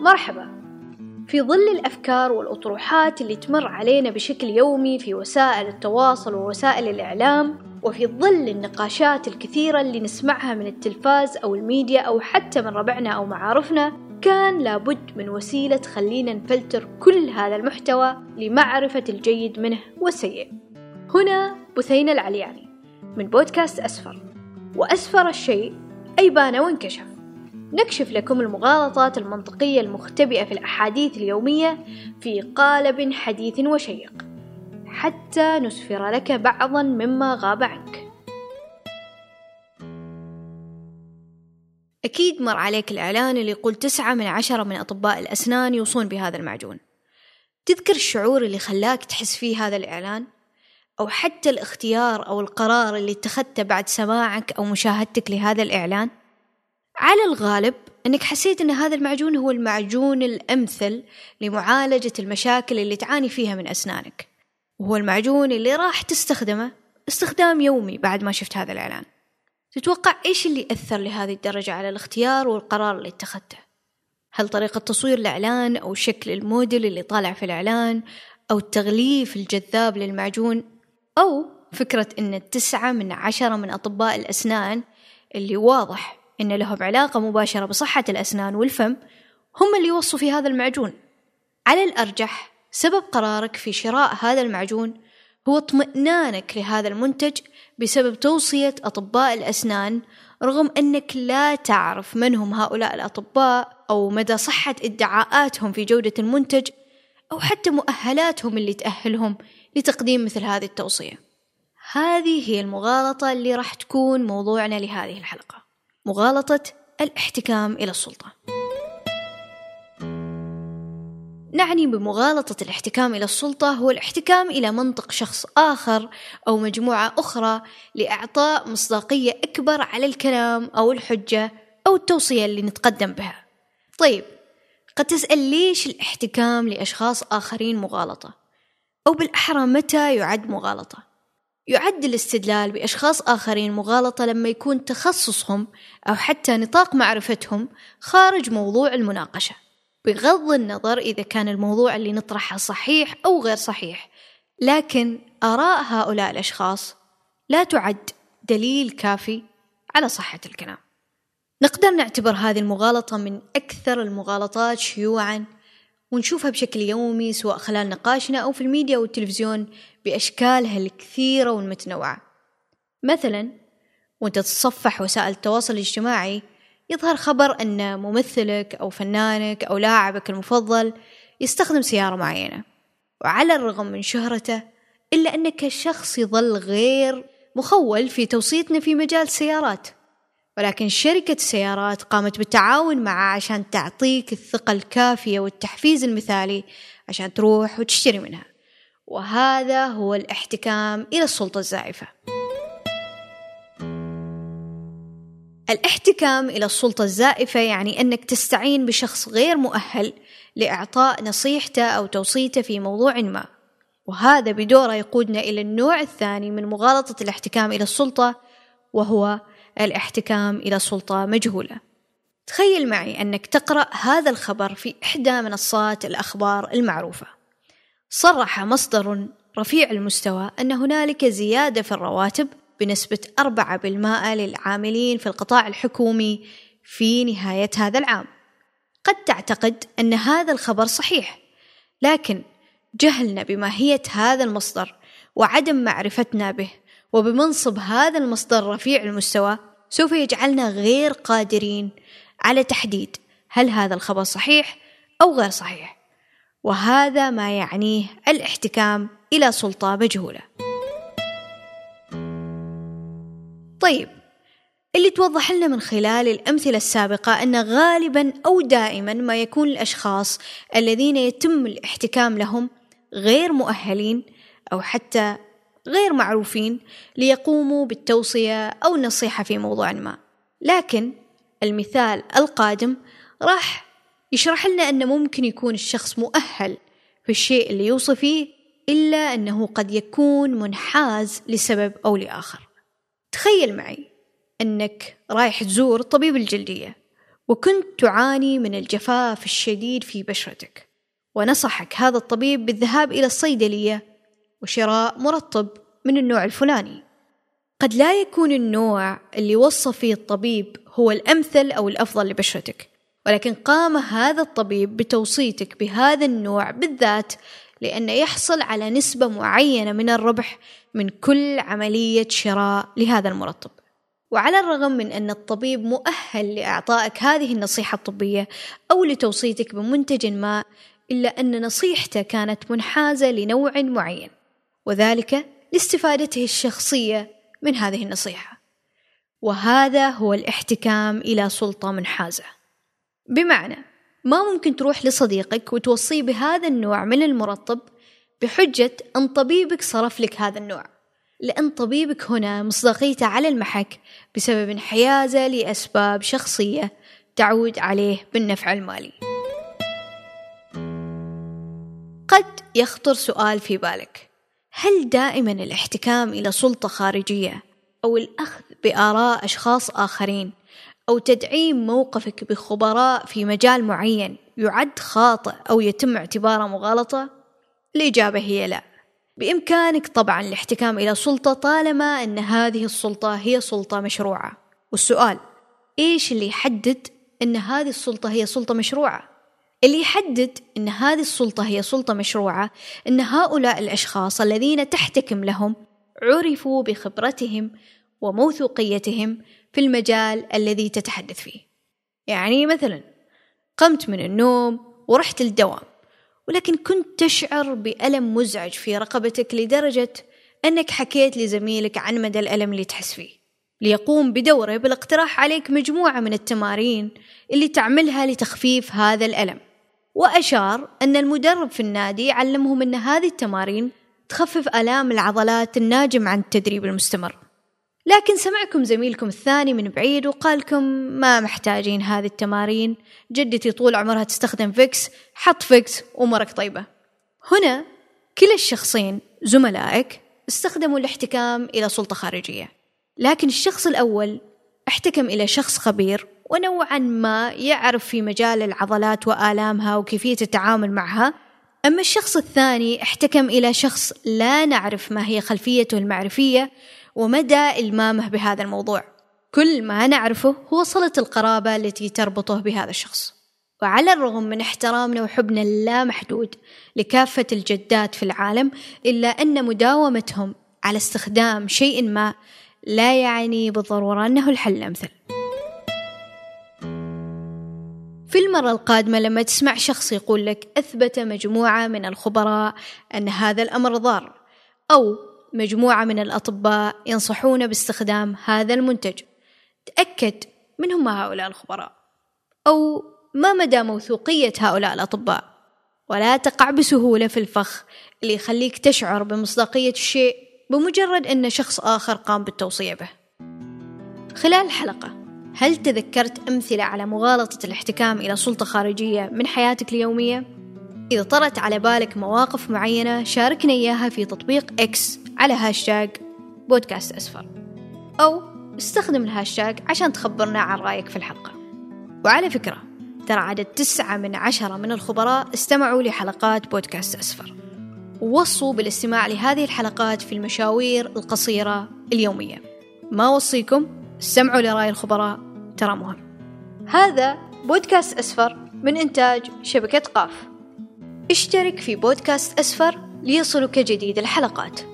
مرحبا. في ظل الأفكار والأطروحات اللي تمر علينا بشكل يومي في وسائل التواصل ووسائل الإعلام، وفي ظل النقاشات الكثيرة اللي نسمعها من التلفاز أو الميديا أو حتى من ربعنا أو معارفنا، كان لابد من وسيلة تخلينا نفلتر كل هذا المحتوى لمعرفة الجيد منه والسيء. هنا بثينة العلياني من بودكاست أسفر، وأسفر الشيء أي بان وانكشف. نكشف لكم المغالطات المنطقية المختبئة في الأحاديث اليومية في قالب حديث وشيق، حتى نسفر لك بعضا مما غاب عنك. أكيد مر عليك الإعلان اللي يقول 9 من 10 من أطباء الأسنان يوصون بهذا المعجون. تذكر الشعور اللي خلاك تحس فيه هذا الإعلان؟ أو حتى الاختيار أو القرار اللي اتخذته بعد سماعك أو مشاهدتك لهذا الإعلان؟ على الغالب أنك حسيت أن هذا المعجون هو المعجون الأمثل لمعالجة المشاكل اللي تعاني فيها من أسنانك، وهو المعجون اللي راح تستخدمه استخدام يومي بعد ما شفت هذا الإعلان. تتوقع إيش اللي أثر لهذه الدرجة على الاختيار والقرار اللي اتخذته؟ هل طريقة تصوير الإعلان أو شكل الموديل اللي طالع في الإعلان أو التغليف الجذاب للمعجون، أو فكرة أن 9 من 10 من أطباء الأسنان اللي واضح إن لهم علاقة مباشرة بصحة الأسنان والفم هم اللي يوصوا في هذا المعجون؟ على الأرجح سبب قرارك في شراء هذا المعجون هو اطمئنانك لهذا المنتج بسبب توصية أطباء الأسنان، رغم أنك لا تعرف من هم هؤلاء الأطباء أو مدى صحة ادعاءاتهم في جودة المنتج أو حتى مؤهلاتهم اللي تأهلهم لتقديم مثل هذه التوصية. هذه هي المغالطة اللي راح تكون موضوعنا لهذه الحلقة، مغالطة الاحتكام إلى السلطة. نعني بمغالطة الاحتكام إلى السلطة هو الاحتكام إلى منطق شخص آخر أو مجموعة أخرى لإعطاء مصداقية أكبر على الكلام أو الحجة أو التوصية اللي نتقدم بها. طيب، قد تسأل ليش الاحتكام لأشخاص آخرين مغالطة؟ أو بالأحرى متى يعد مغالطة؟ يعد الاستدلال بأشخاص آخرين مغالطة لما يكون تخصصهم أو حتى نطاق معرفتهم خارج موضوع المناقشة، بغض النظر إذا كان الموضوع اللي نطرحه صحيح أو غير صحيح. لكن آراء هؤلاء الأشخاص لا تعد دليل كافي على صحة الكلام. نقدر نعتبر هذه المغالطة من أكثر المغالطات شيوعاً، ونشوفها بشكل يومي سواء خلال نقاشنا أو في الميديا والتلفزيون بأشكالها الكثيرة والمتنوعة. مثلا وانت تتصفح وسائل التواصل الاجتماعي يظهر خبر أن ممثلك أو فنانك أو لاعبك المفضل يستخدم سيارة معينة، وعلى الرغم من شهرته إلا أنك شخص يظل غير مخول في توصيتنا في مجال السيارات، ولكن شركة السيارات قامت بالتعاون معه عشان تعطيك الثقة الكافية والتحفيز المثالي عشان تروح وتشتري منها. وهذا هو الاحتكام إلى السلطة الزائفة. الاحتكام إلى السلطة الزائفة يعني أنك تستعين بشخص غير مؤهل لإعطاء نصيحته أو توصيته في موضوع ما، وهذا بدوره يقودنا إلى النوع الثاني من مغالطة الاحتكام إلى السلطة، وهو الاحتكام إلى سلطة مجهولة. تخيل معي أنك تقرأ هذا الخبر في إحدى منصات الأخبار المعروفة. صرح مصدر رفيع المستوى أن هنالك زيادة في الرواتب بنسبة 4% للعاملين في القطاع الحكومي في نهاية هذا العام. قد تعتقد أن هذا الخبر صحيح، لكن جهلنا بماهية هذا المصدر وعدم معرفتنا به وبمنصب هذا المصدر رفيع المستوى سوف يجعلنا غير قادرين على تحديد هل هذا الخبر صحيح أو غير صحيح، وهذا ما يعنيه الاحتكام إلى سلطة مجهولة. طيب، اللي توضح لنا من خلال الأمثلة السابقة أن غالبا أو دائما ما يكون الأشخاص الذين يتم الاحتكام لهم غير مؤهلين أو حتى غير معروفين ليقوموا بالتوصية أو النصيحة في موضوع ما. لكن المثال القادم راح يشرح لنا أنه ممكن يكون الشخص مؤهل في الشيء اللي يوصي فيه، إلا أنه قد يكون منحاز لسبب أو لآخر. تخيل معي أنك رايح تزور طبيب الجلدية وكنت تعاني من الجفاف الشديد في بشرتك، ونصحك هذا الطبيب بالذهاب إلى الصيدلية وشراء مرطب من النوع الفلاني. قد لا يكون النوع اللي وصف فيه الطبيب هو الأمثل أو الأفضل لبشرتك، ولكن قام هذا الطبيب بتوصيتك بهذا النوع بالذات لأن يحصل على نسبة معينة من الربح من كل عملية شراء لهذا المرطب. وعلى الرغم من أن الطبيب مؤهل لإعطائك هذه النصيحة الطبية أو لتوصيتك بمنتج ما، إلا أن نصيحته كانت منحازة لنوع معين، وذلك لاستفادته الشخصية من هذه النصيحة، وهذا هو الاحتكام إلى سلطة منحازة. بمعنى ما ممكن تروح لصديقك وتوصيه بهذا النوع من المرطب بحجة أن طبيبك صرف لك هذا النوع، لأن طبيبك هنا مصداقيته على المحك بسبب انحيازه لأسباب شخصية تعود عليه بالنفع المالي. قد يخطر سؤال في بالك: هل دائما الاحتكام إلى سلطة خارجية أو الأخذ بآراء أشخاص آخرين أو تدعيم موقفك بخبراء في مجال معين يعد خاطئ أو يتم اعتباره مغالطة؟ الإجابة هي لا. بإمكانك طبعا الاحتكام إلى سلطة طالما أن هذه السلطة هي سلطة مشروعة. والسؤال: إيش اللي يحدد أن هذه السلطة هي سلطة مشروعة؟ اللي يحدد أن هذه السلطة هي سلطة مشروعة أن هؤلاء الأشخاص الذين تحتكم لهم عرفوا بخبرتهم وموثوقيتهم في المجال الذي تتحدث فيه. يعني مثلا قمت من النوم ورحت الدوام، ولكن كنت تشعر بألم مزعج في رقبتك لدرجة أنك حكيت لزميلك عن مدى الألم اللي تحس فيه، ليقوم بدوره بالاقتراح عليك مجموعة من التمارين اللي تعملها لتخفيف هذا الألم. وأشار أن المدرب في النادي علمهم أن هذه التمارين تخفف آلام العضلات الناجم عن التدريب المستمر. لكن سمعكم زميلكم الثاني من بعيد وقالكم ما محتاجين هذه التمارين، جدتي طول عمرها تستخدم فيكس، حط فيكس ومرك طيبة. هنا كلا الشخصين زملائك استخدموا الاحتكام إلى سلطة خارجية، لكن الشخص الأول احتكم إلى شخص خبير ونوعا ما يعرف في مجال العضلات وآلامها وكيفية التعامل معها، أما الشخص الثاني احتكم إلى شخص لا نعرف ما هي خلفيته المعرفية ومدى إلمامه بهذا الموضوع. كل ما نعرفه هو صلة القرابة التي تربطه بهذا الشخص. وعلى الرغم من احترامنا وحبنا اللامحدود لكافة الجدات في العالم، إلا أن مداومتهم على استخدام شيء ما لا يعني بالضرورة أنه الحل الأمثل. في المرة القادمة لما تسمع شخص يقول لك أثبت مجموعة من الخبراء أن هذا الأمر ضار، أو مجموعة من الأطباء ينصحون باستخدام هذا المنتج، تأكد من هم هؤلاء الخبراء أو ما مدى موثوقية هؤلاء الأطباء، ولا تقع بسهولة في الفخ اللي يخليك تشعر بمصداقية الشيء بمجرد أن شخص آخر قام بالتوصية به. خلال الحلقة هل تذكرت أمثلة على مغالطة الاحتكام إلى سلطة خارجية من حياتك اليومية؟ إذا طرت على بالك مواقف معينة شاركنا إياها في تطبيق إكس على هاشتاج بودكاست أسفر، أو استخدم الهاشتاج عشان تخبرنا عن رأيك في الحلقة. وعلى فكرة ترى عدد 9 من 10 من الخبراء استمعوا لحلقات بودكاست أسفر ووصوا بالاستماع لهذه الحلقات في المشاوير القصيرة اليومية. ما وصيكم استمعوا لرأي الخبراء، ترى مهم. هذا بودكاست أسفر من إنتاج شبكة قاف. اشترك في بودكاست أسفر ليصلك جديد الحلقات.